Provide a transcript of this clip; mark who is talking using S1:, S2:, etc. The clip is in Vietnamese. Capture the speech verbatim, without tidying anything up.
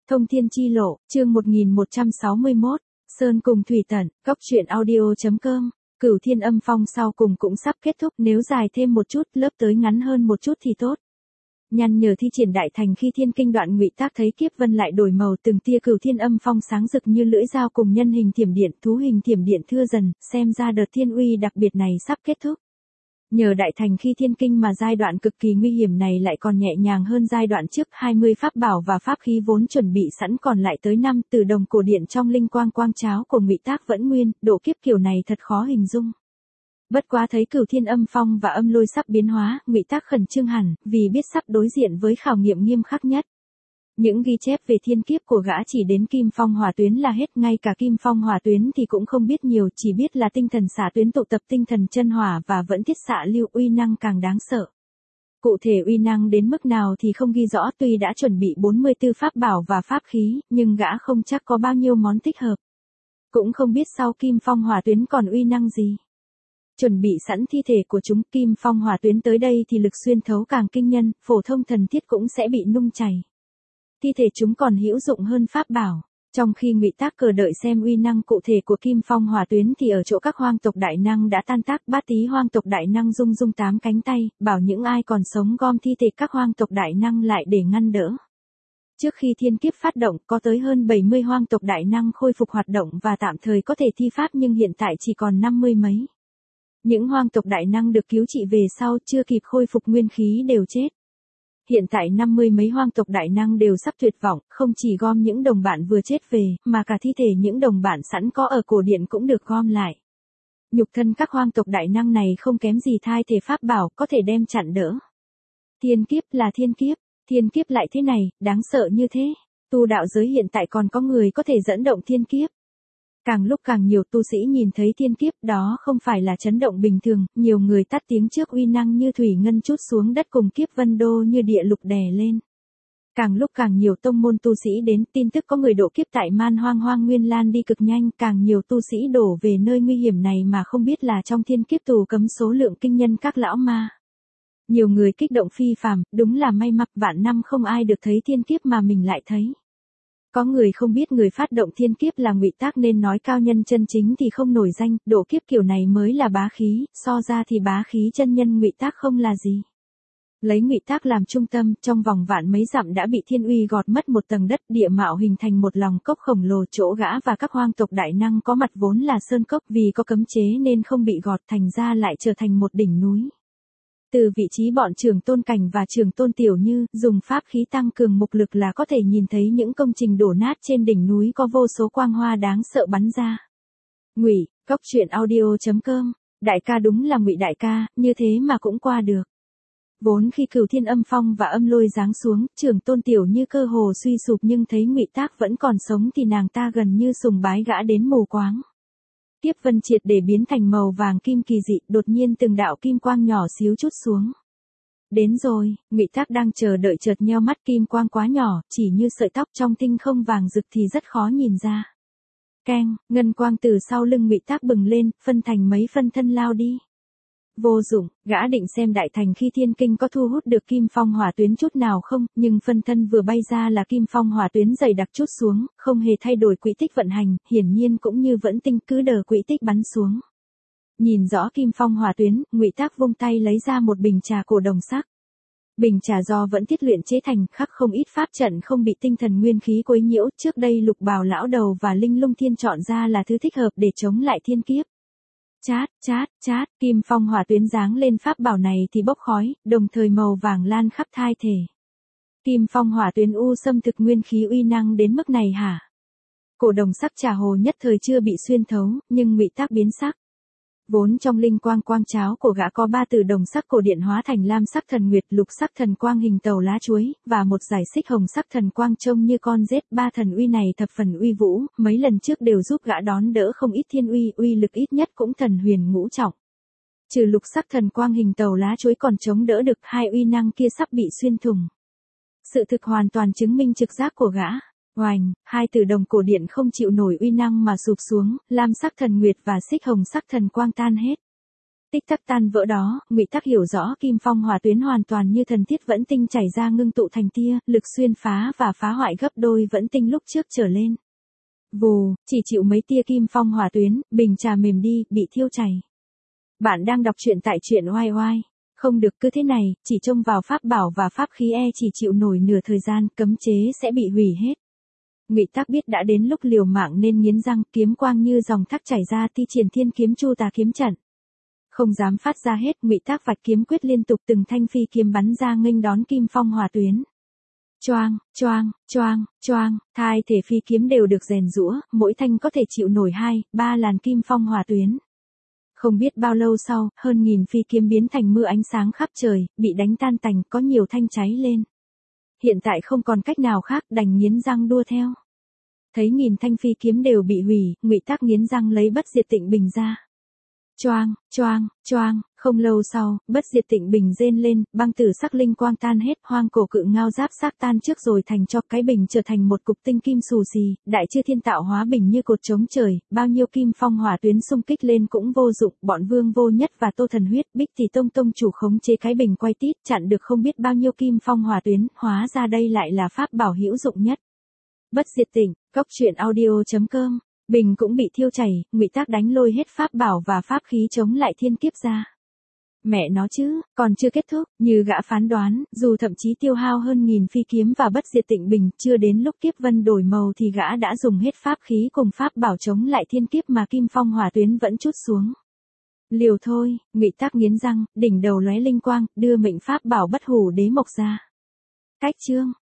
S1: Thông thiên chi lộ, chương một nghìn một trăm sáu mươi mốt, Sơn cùng Thủy Tận, Cóc truyện audio chấm com. Cửu Thiên Âm Phong sau cùng cũng sắp kết thúc, nếu dài thêm một chút, lớp tới ngắn hơn một chút thì tốt. Nhăn nhở thi triển đại thành khi thiên kinh đoạn ngụy tác thấy kiếp vân lại đổi màu, từng tia Cửu Thiên Âm Phong sáng rực như lưỡi dao cùng nhân hình thiểm điện, thú hình thiểm điện thưa dần, xem ra đợt thiên uy đặc biệt này sắp kết thúc. Nhờ đại thành khi thiên kinh mà giai đoạn cực kỳ nguy hiểm này lại còn nhẹ nhàng hơn giai đoạn trước, hai mươi pháp bảo và pháp khí vốn chuẩn bị sẵn còn lại tới năm, từ đồng cổ điện trong linh quang quang cháo của ngụy tác vẫn nguyên, độ kiếp kiểu này thật khó hình dung. Bất quá thấy Cửu Thiên Âm Phong và âm lôi sắp biến hóa, ngụy tác khẩn trương hẳn, vì biết sắp đối diện với khảo nghiệm nghiêm khắc nhất. Những ghi chép về thiên kiếp của gã chỉ đến Kim Phong Hỏa Tuyến là hết, ngay cả Kim Phong Hỏa Tuyến thì cũng không biết nhiều, chỉ biết là tinh thần xạ tuyến tụ tập tinh thần chân hỏa và vẫn thiết xạ lưu, uy năng càng đáng sợ. Cụ thể uy năng đến mức nào thì không ghi rõ, tuy đã chuẩn bị bốn mươi tư pháp bảo và pháp khí, nhưng gã không chắc có bao nhiêu món thích hợp. Cũng không biết sau Kim Phong Hỏa Tuyến còn uy năng gì. Chuẩn bị sẵn thi thể của chúng, Kim Phong Hỏa Tuyến tới đây thì lực xuyên thấu càng kinh nhân, phổ thông thần thiết cũng sẽ bị nung chảy. Thi thể chúng còn hữu dụng hơn pháp bảo. Trong khi ngụy tác cờ đợi xem uy năng cụ thể của Kim Phong Hỏa Tuyến thì ở chỗ các hoang tộc đại năng đã tan tác, bát tí hoang tộc đại năng rung rung tám cánh tay, bảo những ai còn sống gom thi thể các hoang tộc đại năng lại để ngăn đỡ. Trước khi thiên kiếp phát động, có tới hơn bảy mươi hoang tộc đại năng khôi phục hoạt động và tạm thời có thể thi pháp, nhưng hiện tại chỉ còn năm mươi mấy. Những hoang tộc đại năng được cứu trị về sau chưa kịp khôi phục nguyên khí đều chết. Hiện tại năm mươi mấy hoang tộc đại năng đều sắp tuyệt vọng, không chỉ gom những đồng bạn vừa chết về, mà cả thi thể những đồng bạn sẵn có ở cổ điện cũng được gom lại. Nhục thân các hoang tộc đại năng này không kém gì thai thể pháp bảo, có thể đem chặn đỡ. Thiên kiếp là thiên kiếp, thiên kiếp lại thế này, đáng sợ như thế. Tu đạo giới hiện tại còn có người có thể dẫn động thiên kiếp. Càng lúc càng nhiều tu sĩ nhìn thấy thiên kiếp, đó không phải là chấn động bình thường, nhiều người tắt tiếng trước uy năng như thủy ngân trút xuống đất cùng kiếp vân đô như địa lục đè lên. Càng lúc càng nhiều tông môn tu sĩ đến, tin tức có người độ kiếp tại Man Hoang Hoang Nguyên lan đi cực nhanh, càng nhiều tu sĩ đổ về nơi nguy hiểm này mà không biết là trong thiên kiếp tù cấm số lượng kinh nhân các lão ma. Nhiều người kích động phi phàm, đúng là may mắn vạn năm không ai được thấy thiên kiếp mà mình lại thấy. Có người không biết người phát động thiên kiếp là ngụy tác nên nói cao nhân chân chính thì không nổi danh, độ kiếp kiểu này mới là bá khí, so ra thì bá khí chân nhân ngụy tác không là gì. Lấy ngụy tác làm trung tâm, trong vòng vạn mấy dặm đã bị thiên uy gọt mất một tầng đất, địa mạo hình thành một lòng cốc khổng lồ, chỗ gã và các hoang tộc đại năng có mặt vốn là sơn cốc, vì có cấm chế nên không bị gọt, thành ra lại trở thành một đỉnh núi. Từ vị trí bọn Trường Tôn Cảnh và Trường Tôn Tiểu Như, dùng pháp khí tăng cường mục lực là có thể nhìn thấy những công trình đổ nát trên đỉnh núi có vô số quang hoa đáng sợ bắn ra. Ngụy, Cóc truyện audio chấm com, đại ca đúng là Ngụy đại ca, như thế mà cũng qua được. Vốn khi Cửu Thiên Âm Phong và âm lôi giáng xuống, Trường Tôn Tiểu Như cơ hồ suy sụp, nhưng thấy ngụy tác vẫn còn sống thì nàng ta gần như sùng bái gã đến mù quáng. Kiếp vân triệt để biến thành màu vàng kim kỳ dị, đột nhiên từng đạo kim quang nhỏ xíu chút xuống. Đến rồi, ngụy tác đang chờ đợi chợt nheo mắt, kim quang quá nhỏ, chỉ như sợi tóc trong tinh không vàng rực thì rất khó nhìn ra. Keng, ngân quang từ sau lưng ngụy tác bừng lên, phân thành mấy phân thân lao đi. Vô dụng, gã định xem đại thành khi thiên kinh có thu hút được Kim Phong Hỏa Tuyến chút nào không, nhưng phân thân vừa bay ra là Kim Phong Hỏa Tuyến dày đặc chút xuống, không hề thay đổi quỹ tích vận hành, hiển nhiên cũng như vẫn tinh, cứ đờ quỹ tích bắn xuống. Nhìn rõ Kim Phong Hỏa Tuyến, ngụy tác vung tay lấy ra một bình trà cổ đồng sắc. Bình trà do vẫn thiết luyện chế thành, khắc không ít pháp trận không bị tinh thần nguyên khí quấy nhiễu, trước đây Lục Bào lão đầu và Linh Lung Thiên chọn ra là thứ thích hợp để chống lại thiên kiếp. Chát, chát, chát, Kim Phong Hỏa Tuyến giáng lên pháp bảo này thì bốc khói, đồng thời màu vàng lan khắp thai thể. Kim Phong Hỏa Tuyến u xâm thực nguyên khí uy năng đến mức này hả? Cổ đồng sắc trà hồ nhất thời chưa bị xuyên thấu, nhưng ngụy tác biến sắc. Vốn trong linh quang quang cháo của gã có ba từ đồng sắc cổ điện hóa thành lam sắc thần nguyệt, lục sắc thần quang hình tàu lá chuối, và một giải xích hồng sắc thần quang trông như con rết. Ba thần uy này thập phần uy vũ, mấy lần trước đều giúp gã đón đỡ không ít thiên uy, uy lực ít nhất cũng thần huyền ngũ trọng. Trừ lục sắc thần quang hình tàu lá chuối còn chống đỡ được hai uy năng kia sắp bị xuyên thủng. Sự thực hoàn toàn chứng minh trực giác của gã. Oành, hai từ đồng cổ điện không chịu nổi uy năng mà sụp xuống, lam sắc thần nguyệt và xích hồng sắc thần quang tan hết. Tích tắc tan vỡ đó, Ngụy Tắc hiểu rõ kim phong hỏa tuyến hoàn toàn như thần thiết vẫn tinh chảy ra ngưng tụ thành tia, lực xuyên phá và phá hoại gấp đôi vẫn tinh lúc trước trở lên. Vù, chỉ chịu mấy tia kim phong hỏa tuyến, bình trà mềm đi, bị thiêu chảy. Bạn đang đọc truyện tại truyện oai oai. Không được cứ thế này, chỉ trông vào pháp bảo và pháp khí e chỉ chịu nổi nửa thời gian, cấm chế sẽ bị hủy hết. Ngụy Tắc biết đã đến lúc liều mạng nên nghiến răng, kiếm quang như dòng thác chảy ra thi triển thiên kiếm chu tà kiếm trận. Không dám phát ra hết, Ngụy Tắc vạch kiếm quyết liên tục từng thanh phi kiếm bắn ra nghênh đón kim phong hỏa tuyến. Choang, choang, choang, choang, hai thể phi kiếm đều được rèn giũa, mỗi thanh có thể chịu nổi hai, ba làn kim phong hỏa tuyến. Không biết bao lâu sau, hơn nghìn phi kiếm biến thành mưa ánh sáng khắp trời, bị đánh tan tành, có nhiều thanh cháy lên. Hiện tại không còn cách nào khác, đành nghiến răng đua theo. Thấy nghìn thanh phi kiếm đều bị hủy, Ngụy Tắc nghiến răng lấy bất diệt tịnh bình ra. Choang, choang, choang, không lâu sau, bất diệt tịnh bình rên lên, băng tử sắc linh quang tan hết, hoang cổ cự ngao giáp xác tan trước rồi thành cho cái bình trở thành một cục tinh kim xù xì, đại chư thiên tạo hóa bình như cột chống trời, bao nhiêu kim phong hỏa tuyến xung kích lên cũng vô dụng, bọn Vương Vô Nhất và Tô Thần Huyết, Bích Thì Tông tông chủ khống chế cái bình quay tít, chặn được không biết bao nhiêu kim phong hỏa tuyến, hóa ra đây lại là pháp bảo hữu dụng nhất. Bất diệt tịnh, cốc truyện audio chấm com. Bình cũng bị thiêu chảy, Ngụy Tắc đánh lôi hết pháp bảo và pháp khí chống lại thiên kiếp ra. Mẹ nó chứ, còn chưa kết thúc, như gã phán đoán, dù thậm chí tiêu hao hơn nghìn phi kiếm và bất diệt tịnh bình, chưa đến lúc kiếp vân đổi màu thì gã đã dùng hết pháp khí cùng pháp bảo chống lại thiên kiếp mà kim phong hỏa tuyến vẫn trút xuống. Liều thôi, Ngụy Tắc nghiến răng, đỉnh đầu lóe linh quang, đưa mệnh pháp bảo bất hủ đế mộc ra. Cách chương